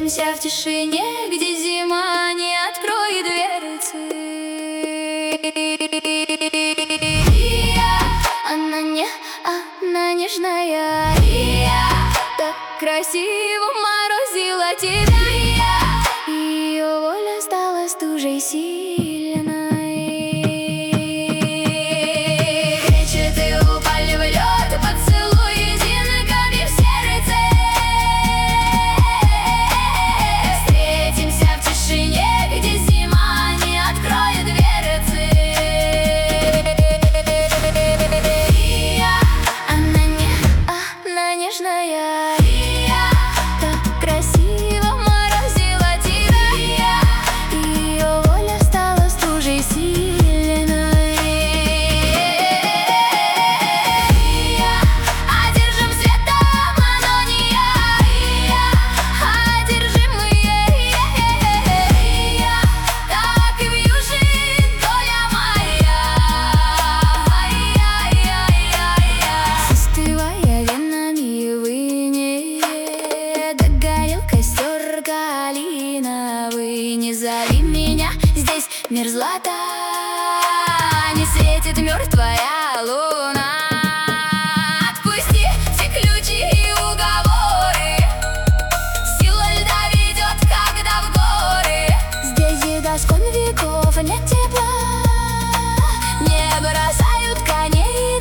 Встретимся в тишине, где зима не откроет дверцы. Она нежная, так красиво морозила тебя. Ее воля стала стужей сильной. Кричит и упали в лед, поцелуй единоками в сердце. Встретимся в тишине, где зима не откроет дверцы. Она нежная, так красиво морозила тебя. Ее воля стала стужей сильной. Одержим светом Анония, одержимые. Так и вьюжит доля моя. Застывая венами в ине, догорел костер калиновый. Не зови меня, здесь мерзлота, не светит мертвая луна. Отпусти все ключи и уговоры, сила льда ведет, когда в горы. Здесь искон веков нет тепла, не бросают коней.